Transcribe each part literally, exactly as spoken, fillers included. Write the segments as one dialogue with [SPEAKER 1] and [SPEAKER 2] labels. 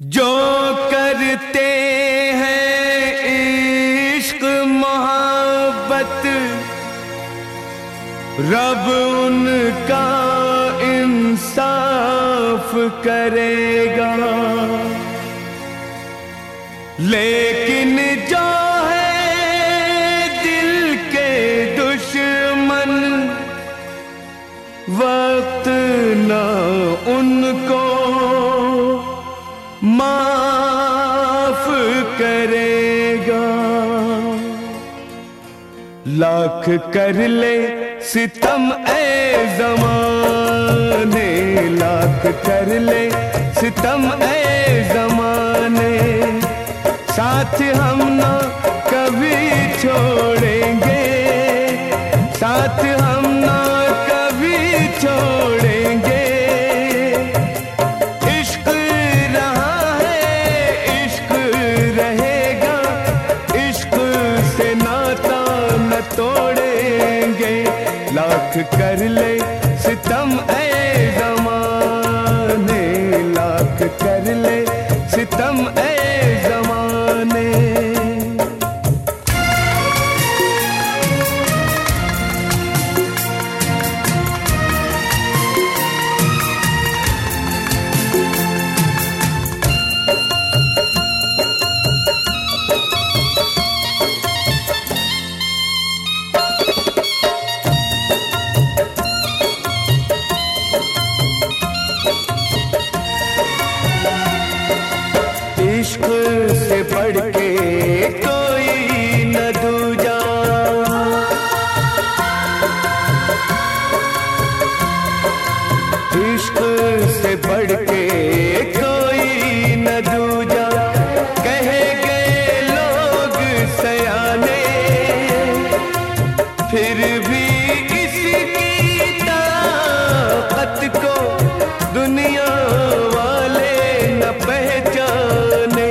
[SPEAKER 1] जो करते हैं इश्क मोहब्बत, रब उनका इंसाफ करेगा। लेकिन जो है दिल के दुश्मन, वक्त ना उनको माफ करेगा। लाख कर ले सितम ए ज़माने, लाख कर ले सितम ए ज़माने, साथ हम ना कभी छोड़ेंगे, साथ हम ना कभी छोड़ेंगे। इश्क रहा है, इश्क रहेगा, इश्क से नाता न तोड़ेंगे। लाख कर ले सितम ए ज़माने, लाख कर ले सितम ए ज़माने। इश्क से बढ़ के कोई न दूजा, इश्क से बढ़ के कोई न दूजा। कहेंगे लोग सयाने, फिर भी इसकी ताकत को दुनिया वाले न पहचाने।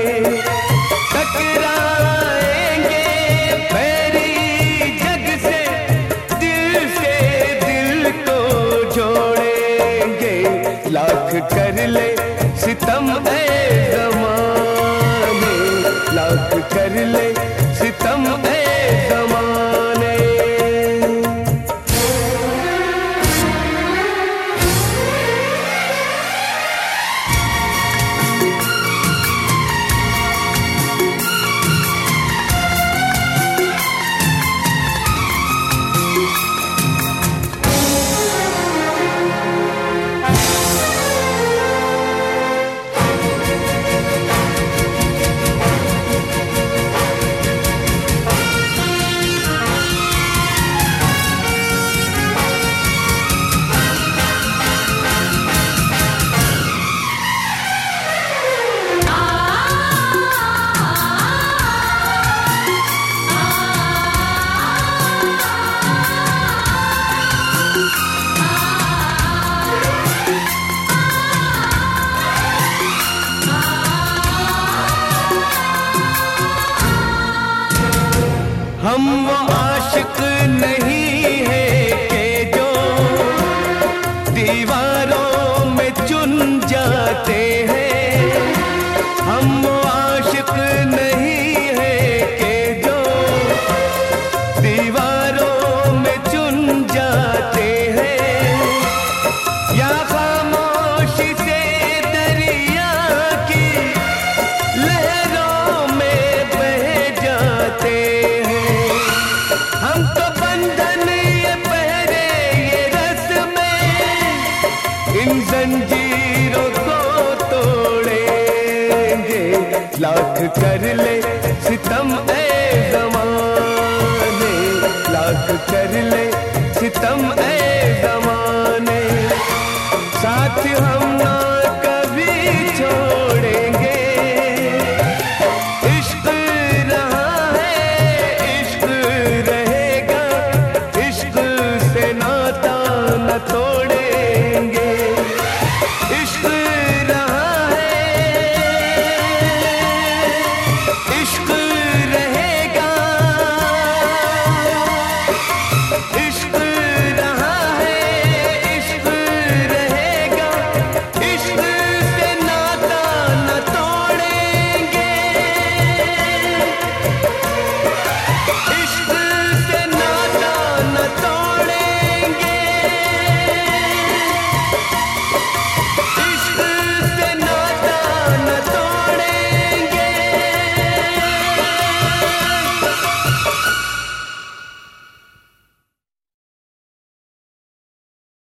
[SPEAKER 1] टकराएंगे पैरी जग से, दिल से दिल को जोड़ेंगे। लाख कर ले सितम ए ज़माने, लाख कर ले सितम ए ज़माने। हम वो आशिक नहीं है कि जो दीवारों में चुन जाते हैं। हम वो आशिक नहीं है कि जो दीवारों में चुन जाते हैं, या खामोशी से दरिया की लहरों में बह जाते हैं। हम तो बंधन ये पहरे ये रस्में, इन जंजीरों को तोड़ेंगे। लाख कर ले सितम